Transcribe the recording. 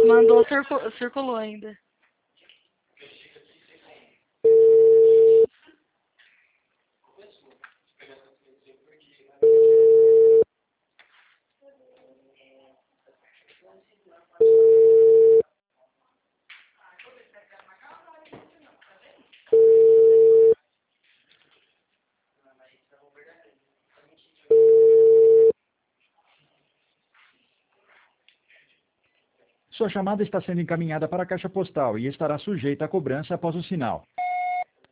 Mandou, circulou ainda. Sua chamada está sendo encaminhada para a caixa postal e estará sujeita a cobrança após o sinal.